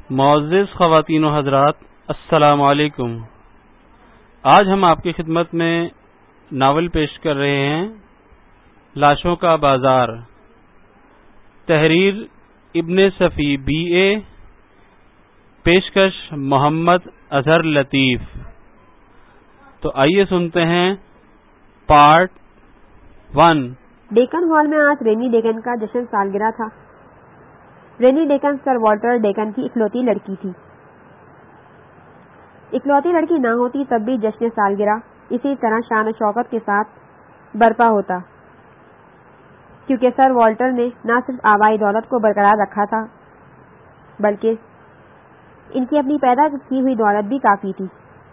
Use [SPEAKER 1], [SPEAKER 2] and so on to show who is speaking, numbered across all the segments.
[SPEAKER 1] معزز خواتین و حضرات، السلام علیکم۔ آج ہم آپ کی خدمت میں ناول پیش کر رہے ہیں لاشوں کا بازار، تحریر ابن صفی BA، پیشکش محمد اظہر لطیف۔ تو آئیے سنتے ہیں پارٹ 1۔
[SPEAKER 2] ڈیکن ہال میں آج رینی ڈیکن کا جشن سالگرہ تھا۔ Renee Deacon Sir Walter Deacon کی اکلوتی لڑکی تھی۔ اکلوتی لڑکی نہ ہوتی تب بھی جشن سالگرہ اسی طرح شان و شوکت کے ساتھ برپا ہوتا، کیونکہ سر والٹر نے نہ صرف آبائی دولت کو برقرار رکھا تھا بلکہ ان کی اپنی پیدا کی ہوئی دولت بھی کافی تھی۔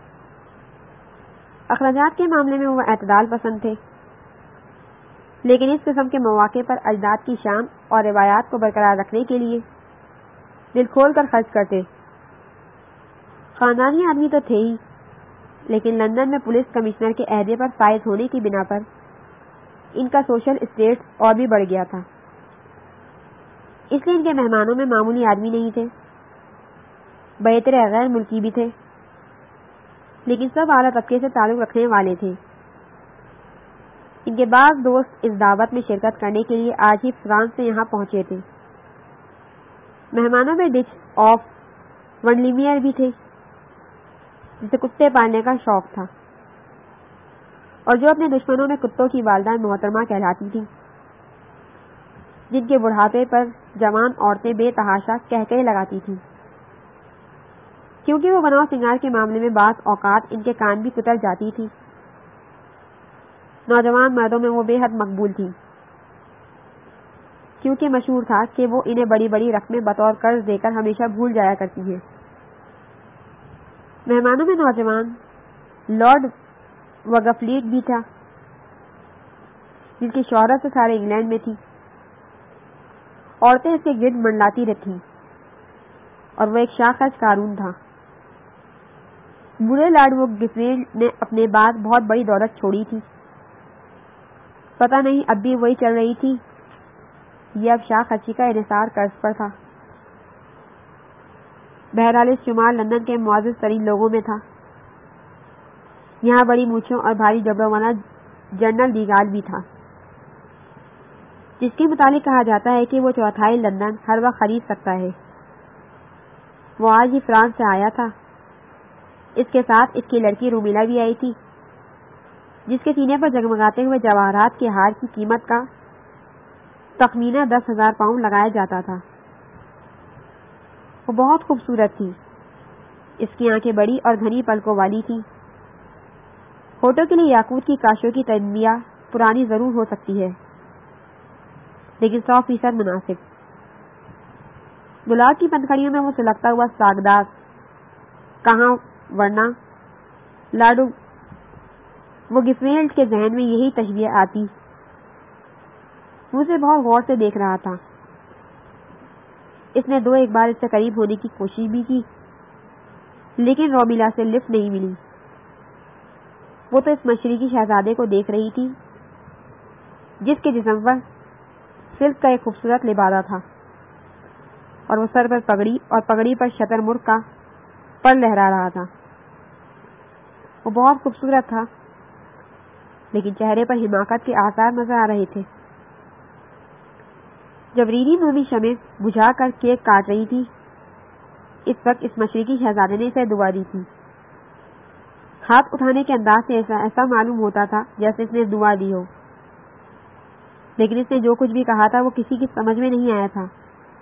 [SPEAKER 2] اخراجات کے معاملے میں وہ اعتدال پسند تھے، لیکن اس قسم کے مواقع پر اجداد کی شان اور روایات کو برقرار رکھنے کے لیے دل کھول کر خرچ کرتے۔ خاندانی آدمی تو تھے ہی، لیکن لندن میں پولیس کمشنر کے عہدے پر فائز ہونے کی بنا پر ان کا سوشل اسٹیٹس اور بھی بڑھ گیا تھا۔ اس لیے ان کے مہمانوں میں معمولی آدمی نہیں تھے، بہتر غیر ملکی بھی تھے، لیکن سب اعلیٰ طبقے سے تعلق رکھنے والے تھے۔ ان کے بعض دوست اس دعوت میں شرکت کرنے کے لیے آج ہی فرانس سے یہاں پہنچے تھے۔ مہمانوں میں ڈچ آف ونڈلیمیئر بھی تھے، جسے کتے پالنے کا شوق تھا اور جو اپنے دشمنوں میں کتوں کی والدہ محترمہ کہلاتی تھی، جن کے بڑھاپے پر جوان عورتیں بے تحاشا کہکہے لگاتی تھیں، کیونکہ وہ بناؤ سنگار کے معاملے میں بعض اوقات ان کے کان بھی کتر جاتی تھی۔ نوجوان مردوں میں وہ بے حد مقبول تھی، کیونکہ مشہور تھا کہ وہ انہیں بڑی بڑی رقمیں بطور قرض دے کر ہمیشہ بھول جایا کرتی ہیں۔ مہمانوں میں نوجوان لارڈ وگفلیٹ بھی تھا، جن کی شہرت سے سارے انگلینڈ میں تھی۔ عورتیں اس کے گرد منڈلاتی رہتی اور وہ ایک شاخرچ قارون تھا۔ بوڑھے لارڈ وگفلیٹ نے اپنے بعد بہت بڑی دولت چھوڑی تھی، پتہ نہیں اب بھی وہی چل رہی تھی یہ اب شاہ خرچی کا انحصار قرض پر تھا۔ بہرحال اس شمال لندن کے معزز ترین لوگوں میں تھا۔ یہاں بڑی مونچھوں اور بھاری جبڑوں والا جنرل ڈیگال بھی تھا، جس کے متعلق کہا جاتا ہے کہ وہ چوتھائی لندن ہر وقت خرید سکتا ہے۔ وہ آج ہی فرانس سے آیا تھا۔ اس کے ساتھ اس کی لڑکی رومیلا بھی آئی تھی، جس کے سینے پر جگمگاتے ہوئے جواہرات کے ہار کی قیمت کا تخمینہ 10,000 پاؤنڈ لگایا جاتا تھا۔ وہ بہت خوبصورت تھی۔ اس کی آنکھیں بڑی اور گھنی پلکوں والی تھی۔ ہونٹوں کے لیے یاقوت کی کاشیوں کی تنبیہ پرانی ضرور ہو سکتی ہے، لیکن 100% مناسب۔ گلاب کی پنکھڑیوں میں وہ سلگتا ہوا ساگداز کہاں، ورنہ لارڈ وگفلیٹ کے ذہن میں یہی تشبیہ آتی۔ وہ اسے بہت غور سے دیکھ رہا تھا۔ اس نے ایک بار اس سے قریب ہونے کی کوشش بھی کی، لیکن رومیلا سے لفٹ نہیں ملی۔ وہ تو اس مشرقی شہزادے کو دیکھ رہی تھی، جس کے جسم پر سلک کا ایک خوبصورت لبادہ تھا اور وہ سر پر پگڑی اور پگڑی پر شتر مرغ کا پر لہرا رہا تھا۔ وہ بہت خوبصورت تھا، لیکن چہرے پر حماقت کے آثار نظر آ رہے تھے۔ جب ریری مومی شمع بجھا کر کیک کاٹ رہی تھی، اس وقت اس مشرقی شہزادے نے اسے دعا دی تھی۔ ہاتھ اٹھانے کے انداز سے ایسا معلوم ہوتا تھا جیسے اس نے دعا دی ہو، لیکن اس نے جو کچھ بھی کہا تھا وہ کسی کی سمجھ میں نہیں آیا تھا۔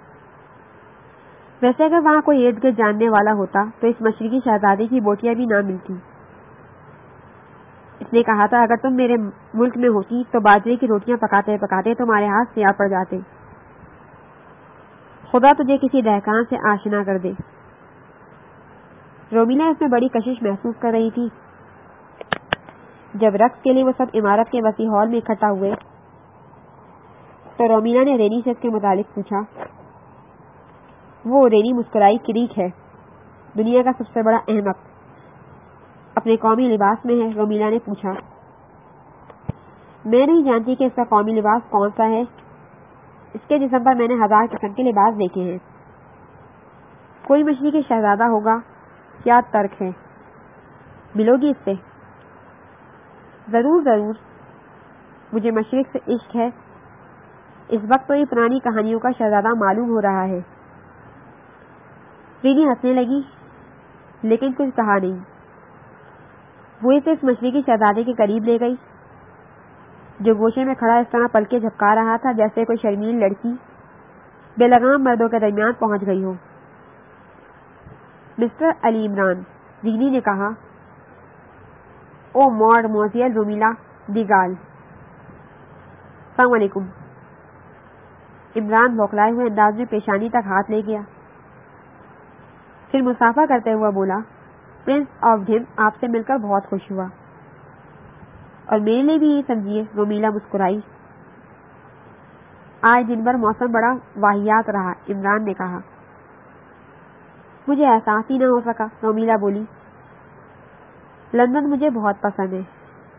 [SPEAKER 2] ویسے اگر وہاں کوئی ارد گرد جاننے والا ہوتا تو اس مشرقی شہزادے کی بوٹیاں بھی نہ ملتی۔ اس نے کہا تھا، اگر تم میرے ملک میں ہوتی تو باجرے کی روٹیاں پکاتے پکاتے تمہارے ہاتھ سیاہ پڑ جاتے۔ خدا تجھے کسی دہقان سے آشنا کر دے۔ رومیلا اس میں بڑی کشش محسوس کر رہی تھی۔ جب رقص کے لیے وہ سب عمارت کے وسیع ہال میں اکٹھا ہوئے تو رومیلا نے رینی سے اس کے متعلق پوچھا۔ وہ رینی مسکرائی۔ کریک ہے، دنیا کا سب سے بڑا احمق، اپنے قومی لباس میں ہے۔ رومیلا نے پوچھا، میں نہیں جانتی کہ اس کا قومی لباس کون سا ہے۔ اس کے جسم پر میں نے 1000 قسم کے لباس دیکھے ہیں۔ کوئی مچھلی کے شہزادہ ہوگا، کیا ترک ہے، ملو گی اس سے؟ ضرور ضرور، مجھے مشرق سے عشق ہے، اس وقت تو یہ پرانی کہانیوں کا شہزادہ معلوم ہو رہا ہے۔ رینی ہنسنے لگی لیکن کچھ کہا نہیں۔ وہ اسے اس مچھلی کے شہزادے کے قریب لے گئی جو گوشے میں کھڑا اس طرح پلکیں جھپکا رہا تھا جیسے کوئی شرمیل لڑکی بے لگام مردوں کے درمیان پہنچ گئی ہو۔ مسٹر علی عمران، رینی نے کہا۔ او ماڈموزیل رومیلا دی گال، السلام علیکم۔ عمران بوکھلائے ہوئے انداز میں پیشانی تک ہاتھ لے گیا، پھر مسافہ کرتے ہوا بولا، پرنس آف ڈھم آپ سے مل کر بہت خوش ہوا، اور میرے لیے بھی یہ سمجھیے۔ رومیلا مسکرائی۔ آج دن بھر موسم بڑا واہیات رہا، عمران نے کہا۔ مجھے احساس ہی نہ ہو سکا، رومیلا بولی۔ لندن مجھے بہت پسند ہے۔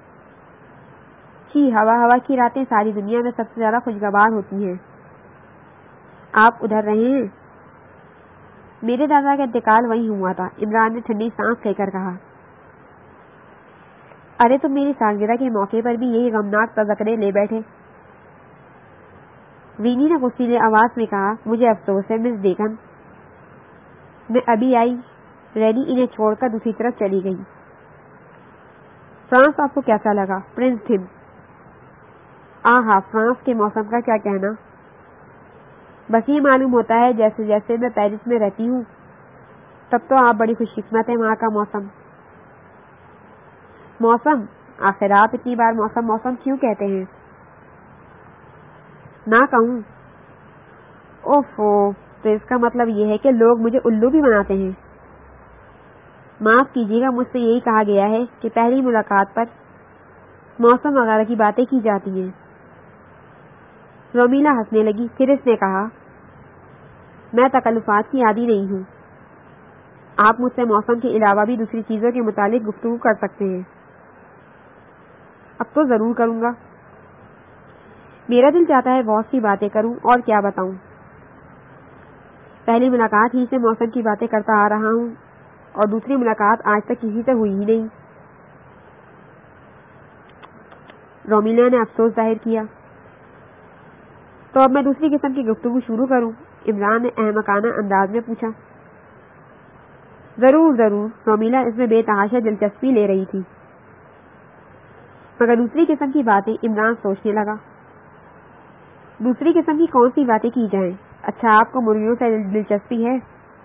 [SPEAKER 2] ہوا کی راتیں ساری دنیا میں سب سے زیادہ خوشگوار ہوتی ہیں۔ آپ ادھر رہے ہیں؟ میرے دادا کا انتقال وہیں ہوا تھا، عمران نے ٹھنڈی سانس لے کر کہا۔ ارے تم میری سالگرہ کے موقع پر بھی یہی غمناک تذکرے لے بیٹھے۔ رینی نے غصیلے آواز میں کہا، مجھے افسوس ہے مس ڈیکن، میں ابھی آئی۔ رینی انہیں چھوڑ کر دوسری طرف چلی گئی۔ فرانس آپ کو کیسا لگا؟ پرنس ڈھم۔ آہا، فرانس کے موسم کا کیا کہنا، بس یہ معلوم ہوتا ہے جیسے جیسے میں پیرس میں رہتی ہوں تب تو آپ بڑی خوش قسمت ہیں۔ وہاں کا موسم آخر آپ اتنی بار موسم کیوں کہتے ہیں؟ نہ کہوں؟ اوفو، تو اس کا مطلب یہ ہے کہ لوگ مجھے الو بھی بناتے ہیں۔ معاف کیجیے گا، مجھ سے یہی کہا گیا ہے کہ پہلی ملاقات پر موسم وغیرہ کی باتیں کی جاتی ہیں۔ رومیلا ہنسنے لگی، پھر اس نے کہا، میں تکلفات کی عادی نہیں ہوں، آپ مجھ سے موسم کے علاوہ بھی دوسری چیزوں کے متعلق گفتگو کر سکتے ہیں۔ اب تو ضرور کروں گا، میرا دل چاہتا ہے بہت سی باتیں کروں، اور کیا بتاؤں، پہلی ملاقات ہی سے موسم کی باتیں کرتا آ رہا ہوں، اور دوسری ملاقات آج تک کسی سے ہوئی ہی نہیں۔ رومیلا نے افسوس ظاہر کیا۔ تو اب میں دوسری قسم کی گفتگو شروع کروں؟ عمران نے احمقانہ انداز میں پوچھا۔ ضرور ضرور، رومیلا اس میں بے تحاشا دلچسپی لے رہی تھی۔ مگر دوسری قسم کی باتیں؟ عمران سوچنے لگا۔ دوسری قسم کی کون سی باتیں کی جائیں؟ اچھا، آپ کو مرغیوں سے دلچسپی ہے؟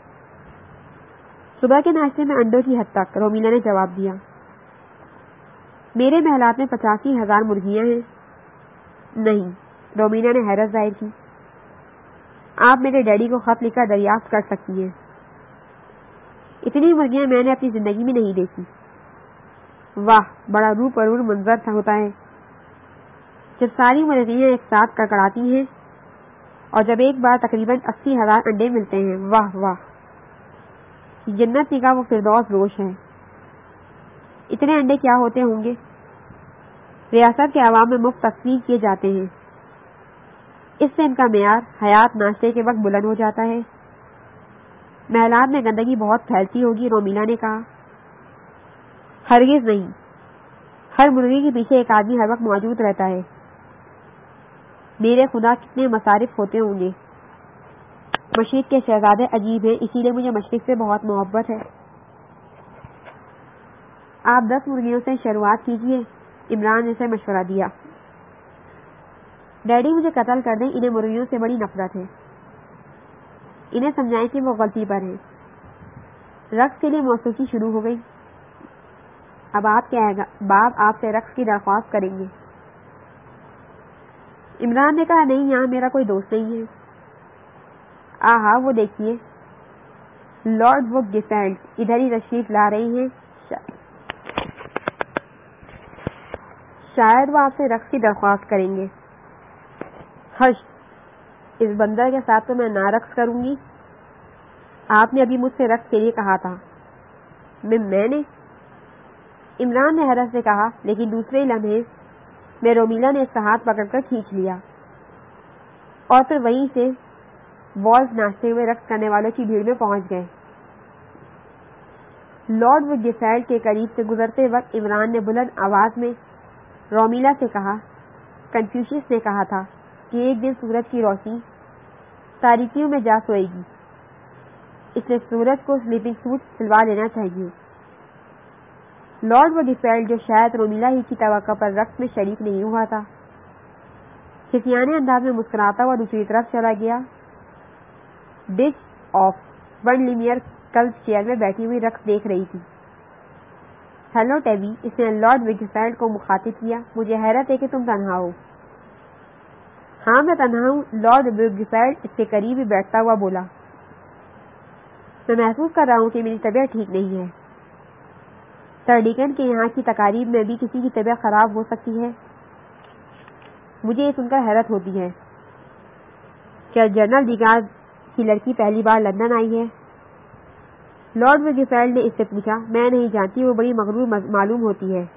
[SPEAKER 2] صبح کے ناشتے میں انڈوں کی حد تک، رومیلا نے جواب دیا۔ میرے محلات میں 85,000 مرغیاں ہیں۔ نہیں، رومیلا نے حیرت ظاہر کی۔ آپ میرے ڈیڈی کو خط لکھ کر دریافت کر سکتی ہیں، اتنی مرغیاں میں نے اپنی زندگی میں نہیں دیکھی۔ واہ، بڑا روح پرور منظر ہوتا ہے جب ساری مرغیاں ایک ساتھ کڑکڑاتی ہیں، اور جب ایک بار تقریباً 80,000 انڈے ملتے ہیں۔ واہ واہ، جنت کا وہ فردوس روش ہے۔ اتنے انڈے کیا ہوتے ہوں گے؟ ریاست کے عوام میں مفت تقسیم کیے جاتے ہیں، اس سے ان کا معیار حیات ناشتے کے وقت بلند ہو جاتا ہے۔ محلات میں گندگی بہت پھیلتی ہوگی، رومیلا نے کہا۔ ہرگز نہیں، ہر مرغی کے پیچھے ایک آدمی ہر وقت موجود رہتا ہے۔ میرے خدا، کتنے مصارف ہوتے ہوں گے۔ مشرق کے شہزادے عجیب ہیں، اسی لیے مجھے مشرق سے بہت محبت ہے۔ آپ 10 مرغیوں سے شروعات کیجیے، عمران نے اسے مشورہ دیا۔ ڈیڈی مجھے قتل کر دیں، انہیں مرغیوں سے بڑی نفرت ہے۔ انہیں سمجھائیں کہ وہ غلطی پر ہیں۔ رقص کے لیے موسیقی شروع ہو گئی۔ اب باپ آپ سے رقص کی درخواست کریں گے۔ عمران نے کہا، نہیں، یہاں میرا کوئی دوست نہیں ہے۔ آہا، وہ دیکھیے، لارڈ وک گیسینڈ ادھر ہی تشریف لا رہی ہیں، شاید وہ آپ سے رقص کی درخواست کریں گے۔ ہش، اس بندر کے ساتھ تو میں نہ رقص کروں گی۔ آپ نے ابھی مجھ سے رقص کے لیے کہا تھا۔ میں نے؟ عمران نے حیرت سے کہا، لیکن دوسرے لمحے میں رومیلا نے اس کا ہاتھ پکڑ کر کھینچ لیا، اور پھر وہیں سے والز ناچتے ہوئے رقص کرنے والوں کی بھیڑ میں پہنچ گئے۔ لارڈ وڈگیفیلڈ کے قریب سے گزرتے وقت عمران نے بلند آواز میں رومیلا سے کہا، کنفیوشس نے کہا تھا کہ ایک دن سورج کی روشنی تاریکیوں میں جا سوئے گی، اس لیے سورج کو سلیپنگ سوٹ سلوا لینا چاہیے۔ لارڈ وڈگیفیلڈ، جو شاید رومیلا ہی کی توقع پر رقص میں شریک نہیں ہوا تھا، کھسیانے انداز میں مسکراتا ہوا دوسری طرف چلا گیا۔ Duchess of Windermere club chair میں بیٹھی ہوئی رقص دیکھ رہی تھی۔ ہیلو ٹیبی، اس نے لارڈ وڈگیفیلڈ کو مخاطب کیا، مجھے حیرت ہے کہ تم تنہا ہو۔ ہاں میں تنہا ہوں، لارڈ وڈگیفیلڈ اس کے قریب ہی بیٹھتا ہوا بولا۔ میں محسوس کر رہا ہوں کہ میری طبیعت ٹھیک نہیں ہے۔ سر ڈیکن کے یہاں کی تقاریب میں بھی کسی کی طبیعت خراب ہو سکتی ہے؟ مجھے یہ سن کر حیرت ہوتی ہے۔ کیا جنرل ڈیگار کی لڑکی پہلی بار لندن آئی ہے؟ لارڈ وڈگیفیلڈ نے اس سے پوچھا۔ میں نہیں جانتی، وہ بڑی مغرور معلوم ہوتی ہے،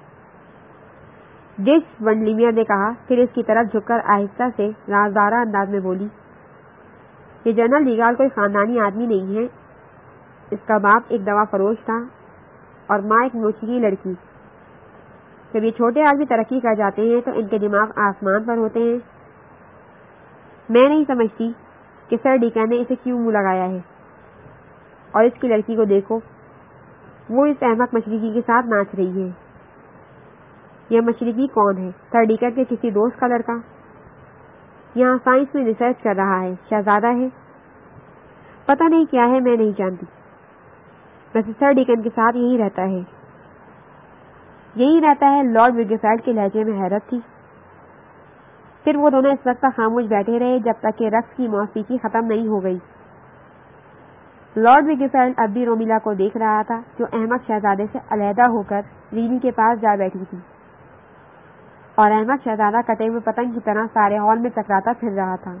[SPEAKER 2] ڈچ ونڈلیمیر نے کہا، پھر اس کی طرف جھک کر آہستہ سے رازدارہ انداز میں بولی۔ یہ جنرل ڈیگار کوئی خاندانی آدمی نہیں ہے، اس کا باپ ایک دوا فروش تھا اور ماں ایک موسیقی لڑکی۔ جب یہ چھوٹے آدمی ترقی کر جاتے ہیں تو ان کے دماغ آسمان پر ہوتے ہیں۔ میں نہیں سمجھتی کہ سر ڈیکن نے اسے کیوں منہ لگایا ہے، اور اس کی لڑکی کو دیکھو، وہ اس احمق مشرقی کے ساتھ ناچ رہی ہے۔ یہ مشرقی کون ہے؟ سر ڈیکن کے کسی دوست کا لڑکا، یہاں سائنس میں ریسرچ کر رہا ہے، شہزادہ ہے، پتہ نہیں کیا ہے، میں نہیں جانتی۔ ویسے سر ڈیکن کے ساتھ یہی رہتا ہے۔ یہی رہتا ہے؟ لارڈ وڈگیفیلڈ کے لہجے میں حیرت تھی۔ پھر وہ دونوں اس وقت تک خاموش بیٹھے رہے جب تک کہ رقص کی موسیقی ختم نہیں ہو گئی۔ لارڈ وڈگیفیلڈ اب بھی رومیلا کو دیکھ رہا تھا، جو احمق شہزادے سے علیحدہ ہو کر رینی کے پاس جا بیٹھی تھی، اور احمق شہزادہ کٹے ہوئے پتنگ کی طرح سارے ہال میں چکراتا پھر رہا تھا۔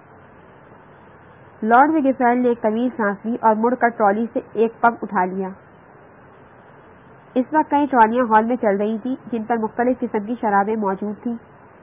[SPEAKER 2] لارڈ وڈگیفیلڈ نے ایک طویل سانس لی اور مڑ کر ٹرالی سے ایک پگ اٹھا لیا۔ اس وقت کئی ٹرالیاں ہال میں چل رہی تھیں جن پر مختلف قسم کی شرابیں موجود تھیں۔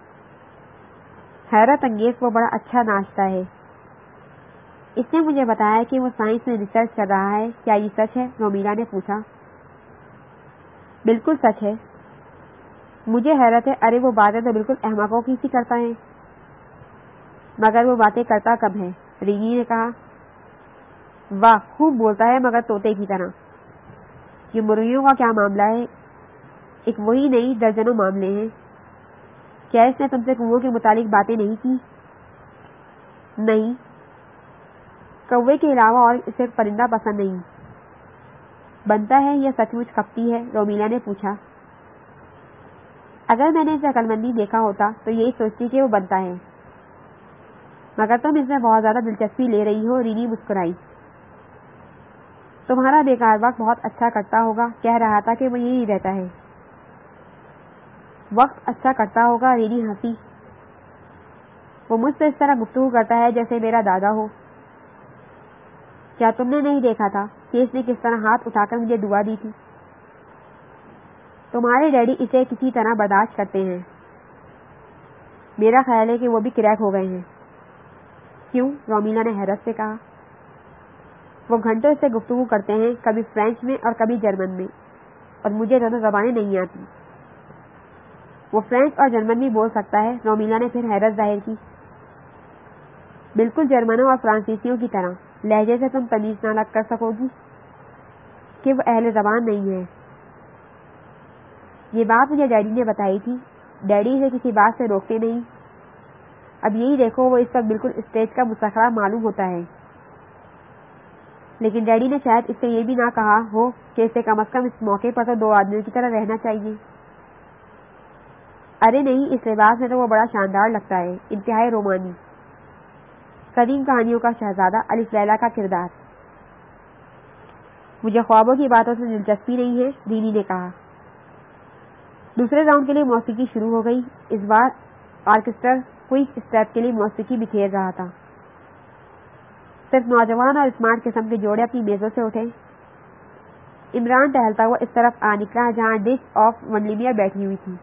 [SPEAKER 2] حیرت انگیز، وہ بڑا اچھا ناچتا ہے۔ اس نے مجھے بتایا کہ وہ سائنس میں ریسرچ کر رہا ہے، کیا یہ سچ ہے؟ رومیلا نے پوچھا۔ بالکل سچ ہے۔ مجھے حیرت ہے، ارے وہ باتیں تو بالکل احمقوں کی سی کرتا ہے۔ مگر وہ باتیں کرتا کب ہے؟ رینی نے کہا۔ واہ، خوب بولتا ہے، مگر طوطے کی طرح۔ یہ مرغیوں کا کیا معاملہ ہے؟ ایک وہی نہیں، درجنوں معاملے ہیں۔ کیا اس نے تم سے کووں کے متعلق باتیں نہیں کی؟ نہیں، کوے کے علاوہ اور اسے پرندہ پسند نہیں۔ بنتا ہے یا سچ مچ کھپتی ہے؟ رومیلا نے پوچھا۔ اگر میں نے اسے عقل مندی دیکھا ہوتا تو یہی سوچتی کہ وہ بنتا ہے، مگر تم اس میں بہت زیادہ دلچسپی لے رہی ہو۔ رینی مسکرائی۔ تمہارا بیکار وقت بہت اچھا کٹتا ہوگا، کہہ رہا تھا کہ وہ یہی رہتا ہے۔ وقت اچھا کٹتا ہوگا؟ رینی ہنسی۔ وہ مجھ سے اس طرح گفتگو کرتا ہے جیسے میرا دادا ہو۔ کیا تم نے نہیں دیکھا تھا کہ اس نے کس طرح ہاتھ اٹھا کر مجھے دعا دی تھی؟ تمہارے ڈیڈی اسے کسی طرح برداشت کرتے ہیں۔ میرا خیال ہے کہ وہ بھی کریک ہو گئے ہیں۔ کیوں؟ رومیلا نے حیرت سے کہا۔ وہ گھنٹوں سے گفتگو کرتے ہیں، کبھی فرینچ میں اور کبھی جرمن میں، اور مجھے دونوں زبانیں نہیں آتی۔ وہ فرینچ اور جرمن بھی بول سکتا ہے؟ رومیلا نے پھر حیرت ظاہر کی۔ بالکل جرمنوں اور فرانسیسیوں کی طرح۔ لہجے سے تم تمیز نہ کر سکو گی کہ وہ اہل زبان نہیں ہے۔ یہ بات مجھے ڈیڈی نے بتائی تھی۔ ڈیڈی اسے کسی بات سے روکتے نہیں۔ اب یہی دیکھو، وہ اس وقت بالکل اسٹیج کا مسخرہ معلوم ہوتا ہے، لیکن ڈیڈی نے شاید اس سے یہ بھی نہ کہا ہو کہ اسے کم از کم اس موقع پر تو دو آدمیوں کی طرح رہنا چاہیے۔ ارے نہیں، اس لباس میں تو وہ بڑا شاندار لگتا ہے، انتہائی رومانی، قدیم کہانیوں کا شہزادہ، الف لیلا کا کردار۔ مجھے خوابوں کی باتوں سے دلچسپی نہیں ہے، رینی نے کہا۔ دوسرے راؤنڈ کے لیے موسیقی شروع ہو گئی۔ اس بار آرکسٹرا کوئک اسٹیپ کے لیے موسیقی بکھیر رہا تھا۔ صرف نوجوان اور اسمارٹ قسم کے جوڑے اپنی میزوں سے اٹھے۔ عمران ٹہلتا ہوا اس طرف آ نکلا جہاں ڈچ آف ونڈلیمیر بیٹھی ہوئی تھی۔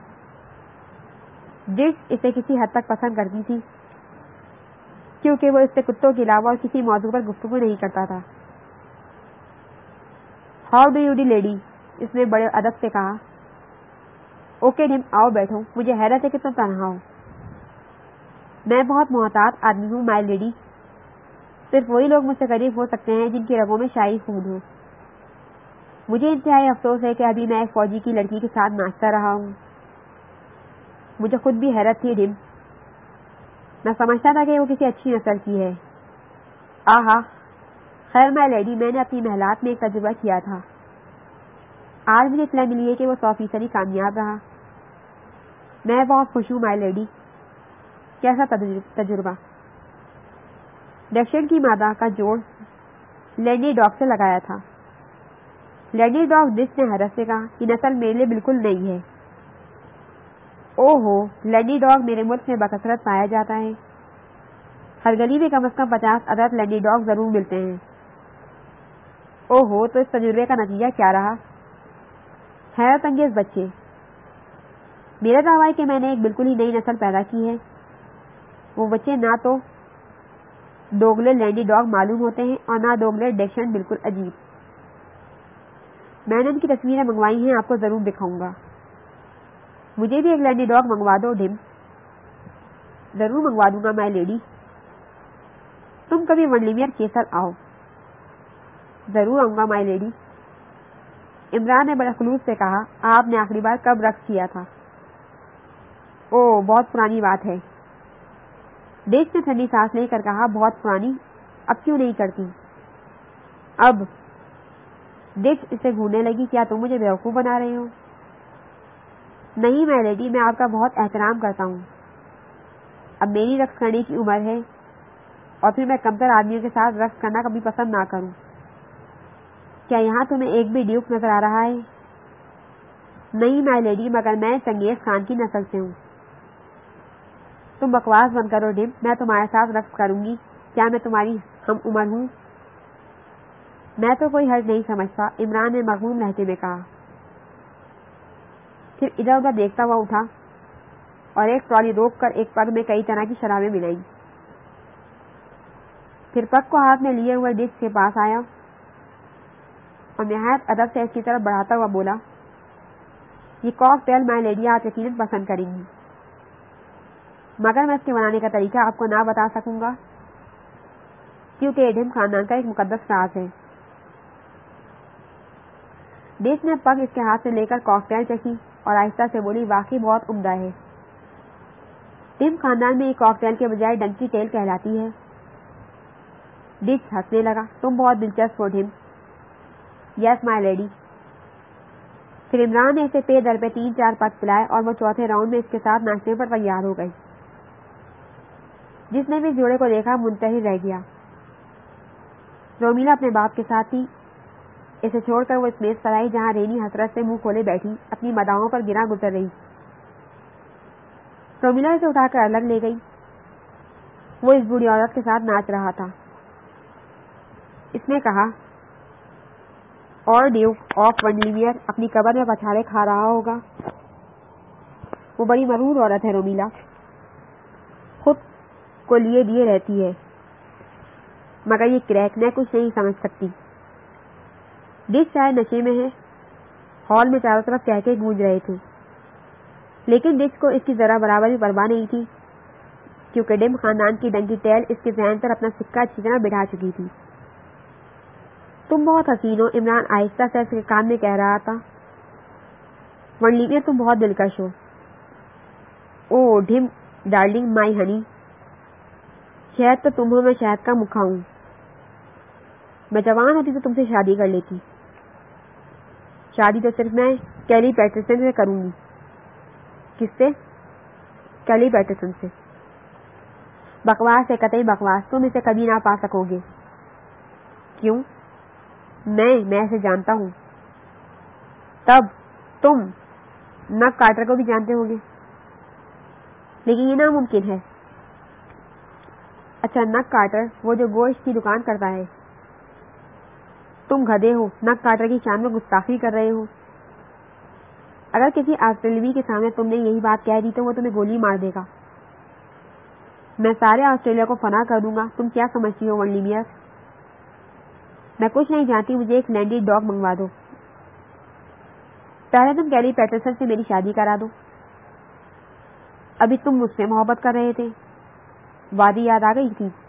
[SPEAKER 2] ڈچ اسے کسی حد تک پسند کرتی تھی، کیونکہ وہ اس سے کتوں کے علاوہ اور کسی موضوع پر گفتگو نہیں کرتا تھا۔ How do you do lady, اس نے بڑے ادب سے کہا. اوکے ڈم، آؤ بیٹھو. مجھے حیرت ہے کہ تم تنہا ہو. میں بہت محتاط آدمی ہوں مائی لیڈی. صرف وہی لوگ مجھ سے قریب ہو سکتے ہیں جن کی رگوں میں شاہی خون ہو. مجھے انتہائی افسوس ہے کہ ابھی میں ایک فوجی کی لڑکی کے ساتھ ناچتا رہا ہوں. مجھے خود بھی حیرت تھی ڈم. میں سمجھتا تھا کہ وہ کسی اچھی نسل کی ہے. آہا، خیر مائی لیڈی، میں نے اپنی محلات میں ایک تجربہ کیا تھا. آج مجھے اطلاع ملی ہے کہ وہ 100% کامیاب رہا. میں بہت خوش ہوں مائی لیڈی. کیسا تجربہ؟ ڈیکشن کی مادہ کا جوڑ لینڈی ڈاگ سے لگایا تھا. لینڈی ڈاگ ڈس نے حیرت سے کہا، یہ نسل میرے لیے بالکل نئی ہے. او ہو، لینڈی ڈاگ میرے ملک میں بکثرت پایا جاتا ہے. ہر گلی میں کم از کم 50 عدد لینڈی ڈاگ ضرور ملتے ہیں. او ہو، تو اس تجربے کا نتیجہ کیا رہا؟ حیرت انگیز بچے. میرا دعویٰ ہے کہ میں نے ایک بالکل ہی نئی نسل پیدا کی ہے. وہ بچے نہ تو دوگلے لینڈی ڈاگ معلوم ہوتے ہیں اور نہ دوگلے ڈیکشن بالکل عجیب. میں نے ان کی تصویریں منگوائی ہیں، آپ کو ضرور دکھاؤں گا. مجھے بھی ایک لینڈی ڈاگ منگوا دو ڈم. ضرور منگوا دوں گا مائی لیڈی. تم کبھی ونڈلیمیر کیسر آؤ. ضرور آؤں گا مائی لیڈی. عمران نے بڑے خلوص سے کہا، آپ نے آخری بار کب رقص کیا تھا؟ او، بہت پرانی بات ہے. ڈیچ نے ٹھنڈی سانس لے کر کہا، بہت پرانی؟ اب کیوں نہیں کرتی؟ اب ڈیچ اسے گھورنے لگی. کیا تم مجھے بیوقوف بنا رہے ہو؟ نہیں مائی لیڈی، میں آپ کا بہت احترام کرتا ہوں. اب میری رقص کرنے کی عمر ہے اور پھر میں کمتر آدمیوں کے ساتھ رقص کرنا کبھی پسند نہ کروں. کیا یہاں تمہیں ایک بھی ڈیوک نظر آ رہا ہے؟ نہیں مائی لیڈی، مگر میں چنگیز خان کی نسل سے ہوں. تم بکواس بند کرو ڈم. میں تمہارے ساتھ رقص کروں گی. کیا میں تمہاری ہم عمر ہوں؟ میں تو کوئی حرج نہیں سمجھتا، عمران نے مغموم لہجے میں کہا. پھر ادھر ادھر دیکھتا ہوا اٹھا اور ایک ٹرالی روک کر ایک پگ میں کئی طرح کی شرابیں ملائیں. پھر پگ کو ہاتھ میں لیے ہوئے ڈش کے پاس آیا اور نہایت ادب سے اس کی طرف بڑھاتا ہوا بولا، یہ کاک ٹیل مائی لیڈی آپ یقیناً پسند کریں گی، مگر میں اس کے بنانے کا طریقہ آپ کو نہ بتا سکوں گا کیونکہ ایڈم خاندان کا ایک مقدس راز ہے. ڈیچ نے پگ اس کے ہاتھ سے لے کر کاکٹیل چکھی اور آہستہ سے بولی، واقعی بہت عمدہ ہے. ڈم خاندان میں یہ کاکٹیل کے بجائے ڈنکی ٹیل کہلاتی ہے. ڈیچ ہنسنے لگا، تم بہت دلچسپ ہو ڈم. یس مائی لیڈی. پھر عمران نے اسے پے در پہ 3-4 پگ پلائے اور وہ چوتھے راؤنڈ میں اس کے ساتھ ناچنے پر تیار ہو گئی. جس نے بھی اس جوڑے کو دیکھا منتظر رہ گیا. رومیلا اپنے باپ کے ساتھ تھی. اسے چھوڑ کر وہ اس میز پر آئی جہاں رینی حسرت سے منہ کھولے بیٹھی اپنی مداحوں پر گرا گزر رہی. رومیلا اسے اٹھا کر الگ لے گئی. وہ اس بوڑھی عورت کے ساتھ ناچ رہا تھا. اس نے کہا، اور ڈیوک آف ونڈلیمیر اپنی قبر میں پچھاڑے کھا رہا ہوگا. وہ بڑی مرہون عورت ہے رومیلا، خود کو لیے دیے رہتی ہے، مگر یہ کریک نے کچھ نہیں سمجھ سکتی. ڈش شاید نشے میں ہے. ہال میں چاروں طرف کہکے گونج رہے تھے، لیکن ڈش کو اس کی ذرا برابر بھی پرواہ نہیں تھی کیونکہ ڈم خاندان کی ڈنکی ٹیل اس کے ذہن پر اپنا سکہ اچھی طرح بٹھا چکی تھی. تم بہت حسین ہو، عمران آہستہ سے اس کے کان میں کہہ رہا تھا. ونڈلیمیر تم بہت دلکش ہو. Oh dumb darling my honey, شہد تو تم ہو، میں شہد کا مکھا ہوں. میں جوان ہوتی تو تم سے شادی کر لیتی. شادی تو صرف میں کیلی پیٹرسن سے کروں گی. کس سے؟ کیلی پیٹرسن سے. بکواس ہے، قطعی بکواس. تم اسے کبھی نہ پا سکو گے. کیوں؟ میں اسے جانتا ہوں. تب تم نک کارٹر کو بھی جانتے ہوں گے، لیکن یہ ناممکن ہے. اچھا، نک کارٹر وہ جو گوشت کی دکان کرتا ہے. تم گدھے ہو، نک کارٹر کی شان میں گستاخی کر رہے ہو. اگر کسی آسٹریلوی کے سامنے تم نے یہی بات کہہ دی تو وہ تمہیں گولی مار دے گا. میں سارے آسٹریلیا کو فنا کر دوں گا. تم کیا سمجھتی ہو ونڈلیمیر؟ میں کچھ نہیں جانتی, مجھے ایک لینڈی ڈاگ منگوا دو. پہلے تم کیلی پیٹرسن سے میری شادی کرا دو. ابھی تم مجھ سے محبت کر رہے تھے, وعدے یاد آ گئی تھی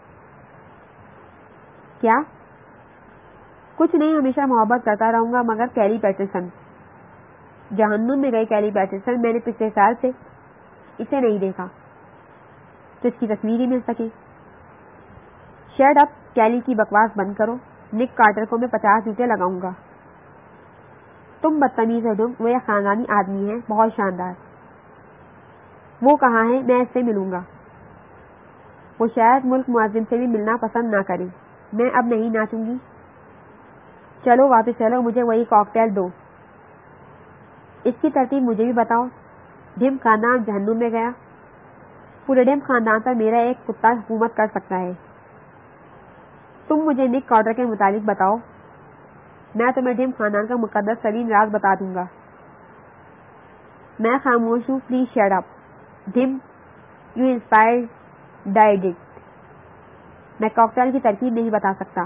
[SPEAKER 2] کیا؟ کچھ نہیں, ہمیشہ محبت کرتا رہوں گا, مگر کیلی پیٹرسن. جہنم میں گئی کیلی پیٹرسن. میں نے پچھلے سال سے اسے نہیں دیکھا تو اس کی تصویر ہی مل سکی. شٹ اپ, کیلی کی بکواس بند کرو. نک کارٹر کو میں 50 جوتے لگاؤں گا. تم بدتمیز ہو ڈم, وہ ایک خاندانی آدمی ہے, بہت شاندار. وہ کہاں ہے؟ میں اس سے ملوں گا. وہ شاید ملک معظم سے بھی ملنا پسند نہ کرے. میں اب نہیں ناچوں گی. چلو واپس چلو, مجھے وہی کاکٹیل دو. اس کی ترتیب مجھے بھی بتاؤ. ڈم خاندان جہنم میں گیا. پورے ڈم خاندان پر میرا ایک کتا حکومت کر سکتا ہے. تم مجھے نک کارٹر کے متعلق بتاؤ. میں تمہیں ڈم خاندان کا مقدس ترین راز بتا دوں گا. میں خاموش ہوں, please shut up. Dumb, you inspired died it. میں کاکٹیل کی ترکیب نہیں بتا سکتا.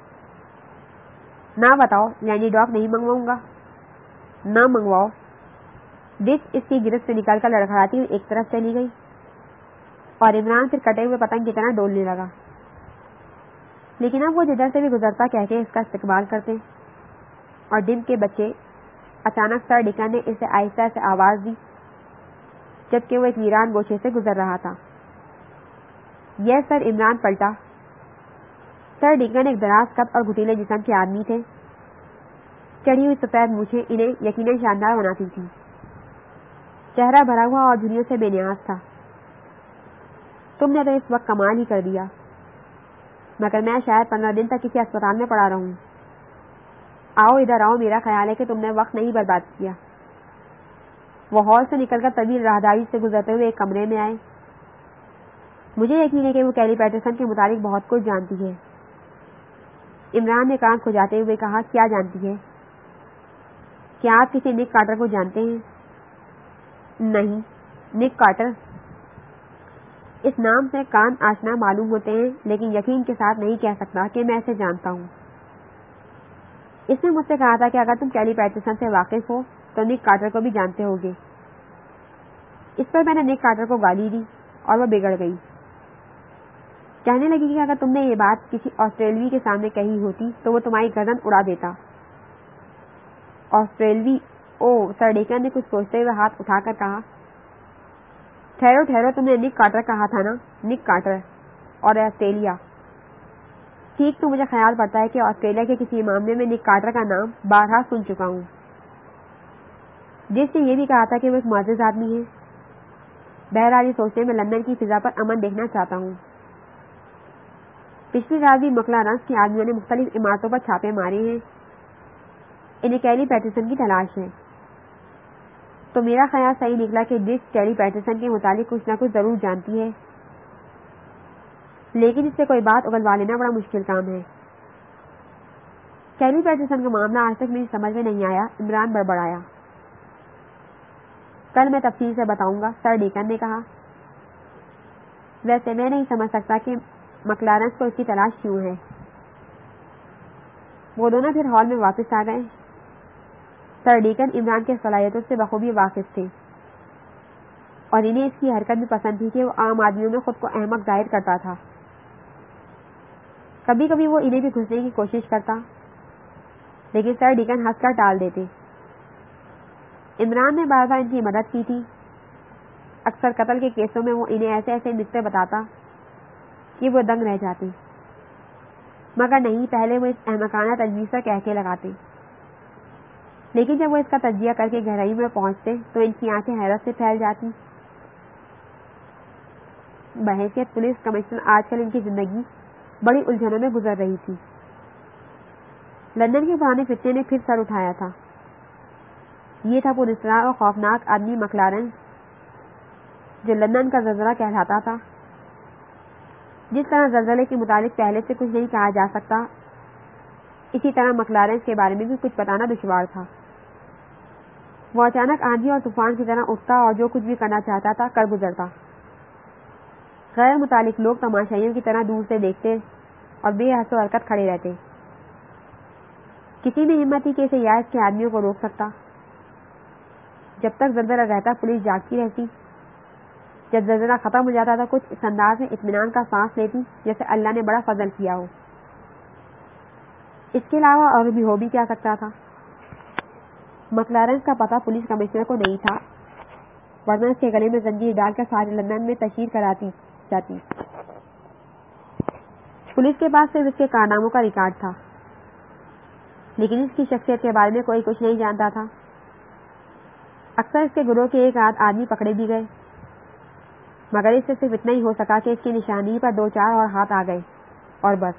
[SPEAKER 2] نہ بتاؤ. لینڈی ڈاگ نہیں منگواؤں گا. نہ منگواؤ. ڈش اس کی گرفت سے نکل کر لڑکھڑاتی ہوئی ایک طرف چلی گئی اور عمران پھر کٹے ہوئے پتنگ کی طرح ڈولنے لگا. لیکن اب وہ جدھر سے بھی گزرتا کہہ کے اس کا استقبال کرتے, اور ڈم کے بچے. اچانک سر ڈکن نے اسے آہستہ سے آواز دی, جبکہ وہ ایک ویران گوشے سے گزر رہا تھا. یہ سر. عمران پلٹا. سر ڈکن ایک دراز قد اور گھٹیلے جسم کے آدمی تھے. چڑھی ہوئی سفید مونچھیں انہیں یقیناً شاندار بناتی تھی. چہرہ بھرا ہوا اور جھریوں سے بے نیاز تھا. تم نے تو اس وقت کمال ہی کر دیا, مگر میں شاید 15 دن تک کسی اسپتال میں پڑا رہوں. آؤ ادھر آؤ, میرا خیال ہے کہ تم نے وقت نہیں برباد کیا. وہ ہال سے نکل کر طویل راہداری سے گزرتے ہوئے ایک کمرے میں آئے. مجھے یقین ہے کہ وہ کیلی پیٹرسن کے متعلق بہت کچھ جانتی ہے. عمران نے کان کھجاتے ہوئے کہا, کیا جانتی ہے؟ کیا آپ کسی نک کارٹر کو جانتے ہیں؟ نہیں. نک کارٹر؟ اس نام سے کان آشنا معلوم ہوتے ہیں, لیکن یقین کے ساتھ نہیں کہہ سکتا کہ میں اسے جانتا ہوں. اس نے مجھ سے کہا تھا کہ اگر تم کیلی پیٹرسن سے واقف ہو تو نک کارٹر کو بھی جانتے ہوگے. اس پر میں نے نک کارٹر کو گالی دی اور وہ بگڑ گئی. کہنے لگی کہ اگر تم نے یہ بات کسی آسٹریلوی کے سامنے کہی ہوتی تو وہ تمہاری گردن اڑا دیتا. آسٹریلوی؟ او. سر ڈیکن نے کچھ سوچتے ہوئے ہاتھ اٹھا کر کہا, ٹھہرو ٹھہرو, تم نے نک کارٹر کہا تھا نا. نک کارٹر اور آسٹریلیا. ٹھیک, تو مجھے خیال پڑتا ہے کہ آسٹریلیا کے کسی معاملے میں نک کارٹر کا نام بارہا سن چکا ہوں. جس نے یہ بھی کہا تھا کہ وہ ایک معزز آدمی ہے. بہرحال یہ سوچنے میں لندن کی فضا پر امن دیکھنا چاہتا ہوں. پچھلی رات بھی مکلا رنس کے آدمیوں نے مختلف عمارتوں پر چھاپے مارے ہیں. انہیں کیلی پیٹرسن کی تلاش ہے. تو میرا خیال صحیح نکلا کہ ڈش کیلی پیٹرسن کے متعلق کچھ نہ کچھ ضرور جانتی ہے, لیکن اس سے کوئی بات اگلوا لینا بڑا مشکل کام ہے. کیلی پیٹرسن کا معاملہ آج تک میری سمجھ میں نہیں آیا. عمران بڑبڑایا. کل میں تفصیل سے بتاؤں گا, سر ڈیکن نے کہا. ویسے میں نہیں سمجھ سکتا کہ مکلارنس کو اس کی تلاش کیوں ہے. وہ دونوں پھر ہال میں واپس آ گئے. سر ڈیکن عمران کے صلاحیتوں سے بخوبی واقف تھے اور انہیں اس کی حرکت بھی پسند تھی کہ وہ عام آدمیوں میں خود کو احمق ظاہر کرتا تھا. کبھی کبھی وہ انہیں بھی گھسنے کی کوشش کرتا, لیکن سر ڈیکن ہنس کر ٹال دیتے. عمران نے بار بار ان کی مدد کی تھی. اکثر قتل کے کیسوں میں وہ انہیں ایسے ایسے نکتے بتاتا کہ وہ دنگ رہ جاتے, مگر نہیں, پہلے وہ اس احمقانہ تجویز پر کہہ کے لگاتے. لیکن جب وہ اس کا تجزیہ کر کے گہرائی میں پہنچتے تو ان کی آنکھیں حیرت سے پھیل جاتی. بحیثیت پولیس کمشنر آج کل ان کی زندگی بڑی الجھنوں میں گزر رہی تھی. لندن کے پرانے فتنے نے پھر سر اٹھایا تھا. یہ تھا پراسرار اور خوفناک آدمی مکلارنس, جو لندن کا زلزلہ کہلاتا تھا. جس طرح زلزلے کے متعلق پہلے سے کچھ نہیں کہا جا سکتا, اسی طرح مکلارنس کے بارے میں بھی کچھ بتانا دشوار تھا. وہ اچانک آندھی اور طوفان کی طرح اٹھتا اور جو کچھ بھی کرنا چاہتا تھا کر گزرتا. غیر متعلق لوگ تماشائیوں کی طرح دور سے دیکھتے اور بے حس و حرکت کھڑے رہتے. کسی میں ہمت تھی کہ اسے یا اس کے آدمیوں کو روک سکتا. جب تک زلزلہ رہتا پولیس جاگتی رہتی. جب زلزلہ ختم ہو جاتا تھا کچھ اس انداز میں اطمینان کا سانس لیتی جیسے اللہ نے بڑا فضل کیا ہو. اس کے علاوہ اور بھی ہو بھی کیا سکتا تھا. مکلارنس کا پتہ پولیس کمشنر کو نہیں تھا، ورنہ اس کے گلے میں زنجیر ڈال کر سارے لندن میں تشہیر کراتی جاتی. پولیس کے پاس صرف اس کے کارناموں کا ریکارڈ تھا، لیکن اس کی شخصیت کے بارے میں کوئی کچھ نہیں جانتا تھا. اکثر اس کے گروہ کے ایک آدھ آدمی پکڑے بھی گئے، مگر اس سے صرف اتنا ہی ہو سکا کہ اس کی نشانی پر 2-4 اور ہاتھ آ گئے اور بس.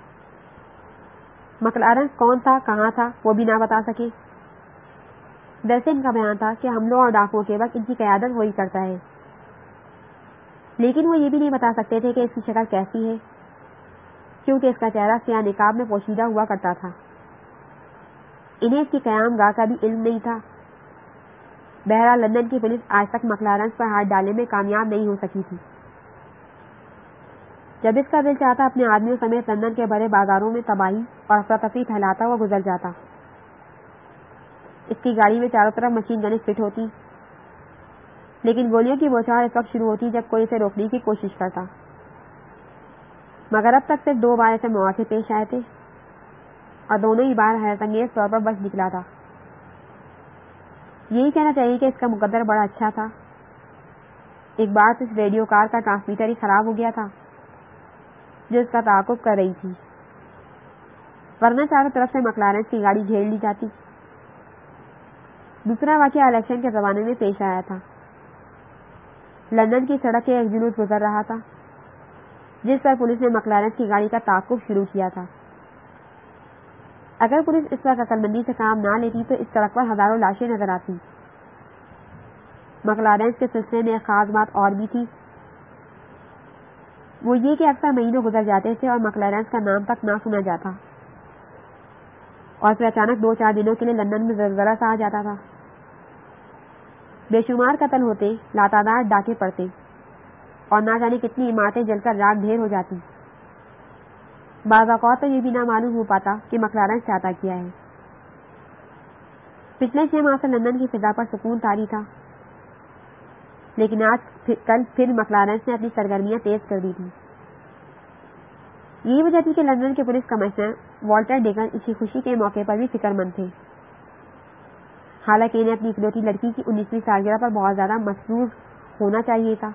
[SPEAKER 2] مکلارنس کون تھا، کہاں تھا، وہ بھی نہ بتا سکے. ویسے ان کا بیان تھا کہ حملوں اور ڈاکوؤں کے وقت ان کی قیادت وہی کرتا ہے، لیکن وہ یہ بھی نہیں بتا سکتے تھے کہ اس کی شکل کیسی ہے، کیونکہ اس کا چہرہ سیاہ نقاب میں پوشیدہ ہوا کرتا تھا. انہیں اس کی قیام گاہ کا بھی علم نہیں تھا. بہرحال لندن کی پولیس آج تک مکلارنس پر ہاتھ ڈالنے میں کامیاب نہیں ہو سکی تھی. جب اس کا دل چاہتا اپنے آدمیوں سمیت لندن کے بڑے بازاروں میں تباہی اور افراتفری پھیلاتا ہوا گزر جاتا. اس کی گاڑی میں چاروں طرف مشین گنیں فٹ ہوتی، لیکن گولیوں کی بوچھار اس وقت شروع ہوتی جب کوئی اسے روکنے کی کوشش کرتا. مگر اب تک صرف 2 بار ایسے مواقع پیش آئے تھے اور دونوں ہی بار حیرت انگیز طور پر بچ نکلا تھا. یہی کہنا چاہیے کہ اس کا مقدر بڑا اچھا تھا. ایک بار تو اس ریڈیو کار کا ٹرانسمیٹر ہی خراب ہو گیا تھا جو اس کا تعاقب کر رہی تھی، ورنہ چاروں طرف سے مکلارنس کی گاڑی گھیر لی جاتی. دوسرا واقعہ الیکشن کے زمانے میں پیش آیا تھا. لندن کی سڑک سے ایک جلوس گزر رہا تھا جس پر پولیس نے مکلارنس کی گاڑی کا تعاقب شروع کیا تھا. اگر پولیس اس وقت عقل مندی سے کام نہ لیتی تو اس سڑک پر ہزاروں لاشیں نظر آتی. مکلارنس کے سلسلے میں ایک خاص بات اور بھی تھی، وہ یہ کہ اکثر مہینوں گزر جاتے تھے اور مکلارنس کا نام تک نہ سنا جاتا، اور پھر اچانک 2-4 دنوں کے لیے لندن میں زلزلہ سا آ جاتا تھا. بے شمار قتل ہوتے، لاتعداد ڈاکے پڑتے اور نہ جانے کتنی عمارتیں جل کر راکھ ڈھیر ہو جاتی. بعض اوقات تو یہ بھی نہ معلوم ہو پاتا کہ مکلارنس چاہتا کیا ہے. پچھلے 6 ماہ سے لندن کی فضا پر سکون طاری تھا، لیکن آج کل پھر مکلارنس نے اپنی سرگرمیاں تیز کر دی تھی. یہی وجہ تھی کہ لندن کے پولیس کمشنر والٹر ڈیکن اسی خوشی کے موقع پر بھی فکر مند تھے، حالانکہ انہیں اپنی اکلوتی لڑکی کی 19ویں سالگرہ پر بہت زیادہ مسرور ہونا چاہیے تھا.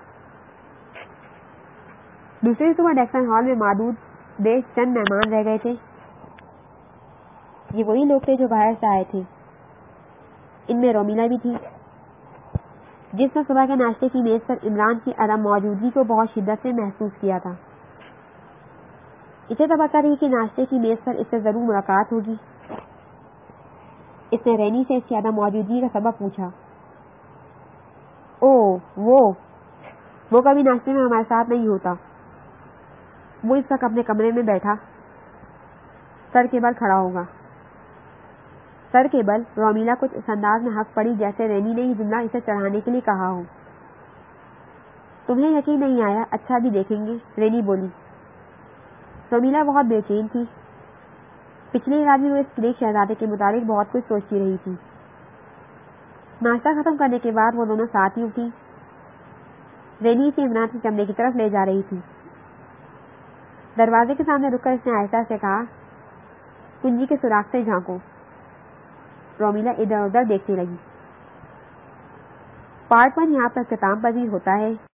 [SPEAKER 2] دوسری صبح ڈیکسن ہال میں معدود بے چند مہمان رہ گئے تھے. یہ وہی لوگ تھے جو باہر سے آئے تھے. ان میں رومیلا بھی تھی، جس نے صبح کے ناشتے کی میز پر عمران کی عدم موجودگی کو بہت شدت سے محسوس کیا تھا. اسے توقع تھی کہ ناشتے کی میز پر اس سے ضرور ملاقات ہوگی. اس نے رینی سے اس کی عدم موجودگی کا سبب پوچھا. وہ کبھی ناشتے میں ہمارے ساتھ نہیں ہوتا. وہ اس وقت اپنے کمرے میں بیٹھا سر کے بل کھڑا ہوگا. سر کے بل. رومیلا کچھ اس انداز میں ہنس پڑی جیسے رینی نے یہ جملہ اسے چڑھانے کے لیے کہا ہو. تمہیں یقین نہیں آیا؟ اچھا بھی دیکھیں گے، رینی بولی. رومیلا بہت بے چین تھی. پچھلی رات بھی وہ اس گریک شہزادے کے متعلق بہت کچھ سوچتی رہی تھی. ناشتہ ختم کرنے کے بعد وہ دونوں ساتھ ہی اٹھی. رینی اسے عمران کے کمرے کی طرف لے جا رہی تھی. دروازے کے سامنے رک کر اس نے آہستہ سے کہا، کنجی کے سوراخ سے جھانکو. رومیلا ادھر ادھر دیکھنے لگی. پارٹ 1 یہاں پر اختتام پذیر ہوتا ہے.